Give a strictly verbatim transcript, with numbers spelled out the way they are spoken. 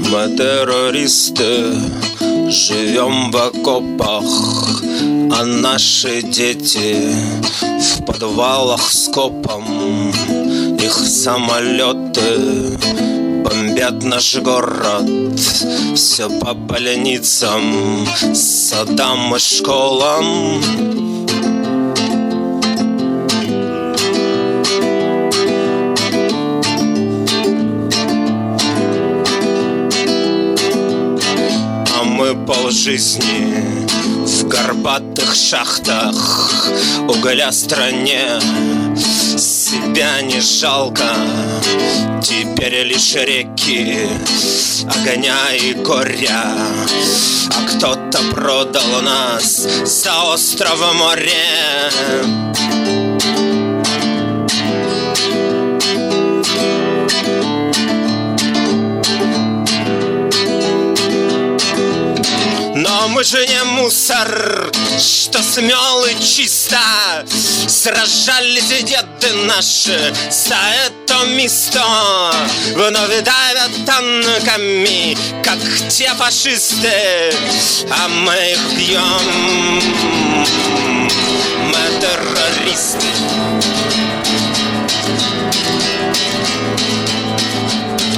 Мы террористы, живем в окопах, а наши дети в подвалах скопом. Их самолеты бомбят наш город, все по больницам, садам и школам. Мы полжизни в горбатых шахтах, угля стране себя не жалко. Теперь лишь реки огня и горя, а кто-то продал нас за остров море. Но мы же не мусор, что смел и чисто. Сражались деды наши за это место. Вновь давят танками, как те фашисты, а мы их бьем. Мы террористы.